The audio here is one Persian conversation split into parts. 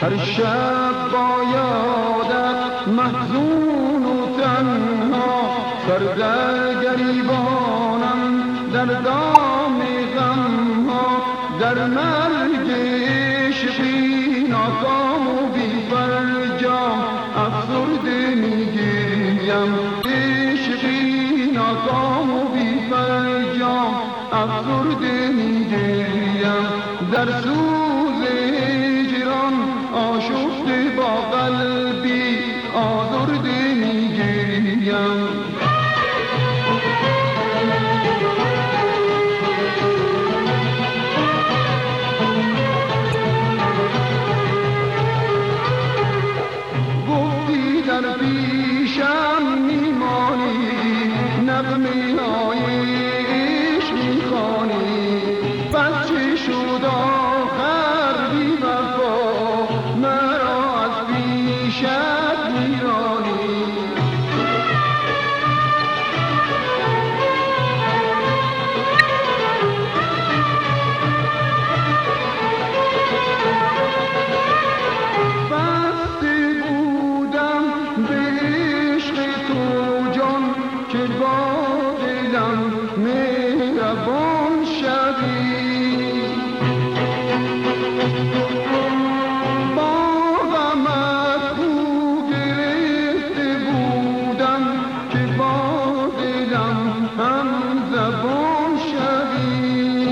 هر شب با یادت محزون و تنها، سر در گریبانم در دام غمها، در مرگ عشقی ناکام و بی فرجام افسرده میگیم، عشقی ناکام و بی فرجام افسرده میگیم، در سوز هجران آشفته با قلبی آزرده میگیم. گفتی در پیشم میمانی، نغمه های عشق میخوانی، پس چه شد آخر بی وفا مرا از پیشت میرانی. بسته بودم به عشق تو جان که با دلم مهربان شدی، با غمت خو گرفته بودم که با دلم هم زبان شدی.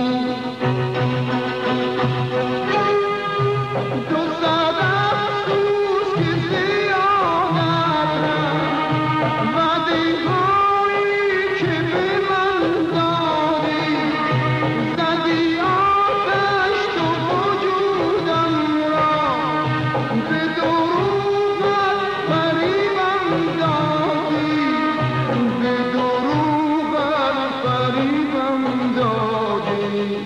تو صد افسوس که زیادت رفت، وعده‌هایی که به من دادی، زدی آتش تو وجودم را، به دروغت فریبم دادی، به دروغت فریبم دادی.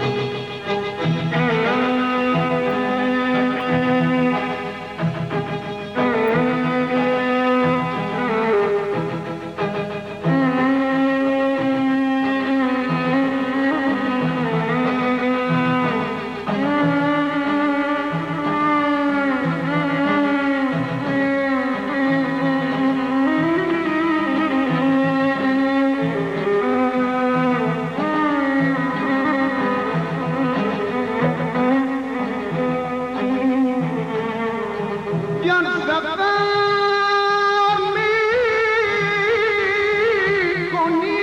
گر سفر می‌کنی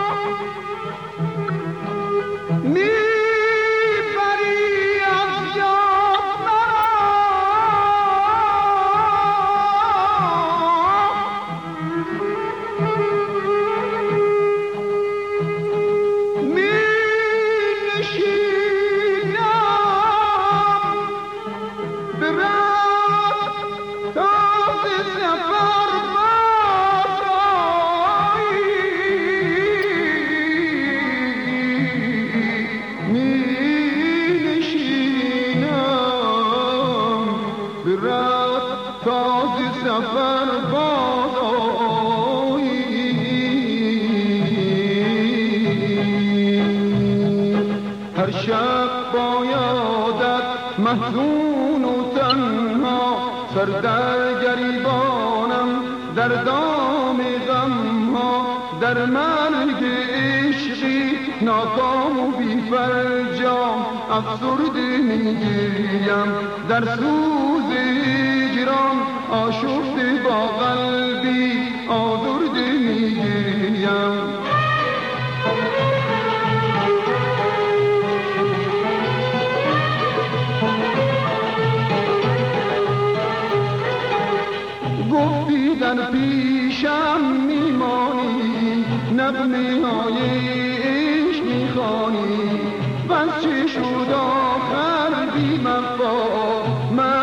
می‌بری از یاد مرا، می‌نشینم به تاز سفر بازایی، می نشینم به تاز سفر بازایی. هر شب با یادت محزون و تنها، سر در گریبانم در دام غمها، در مرگ عشقی ناکام و بی فرجام افسرده میگیم، در سوز هجران آشفته با قلبی آزرده میگیم. گفتی در پیشم میمانی، نغمه های عشق میخوانی، بس چه شد آخر بی وفا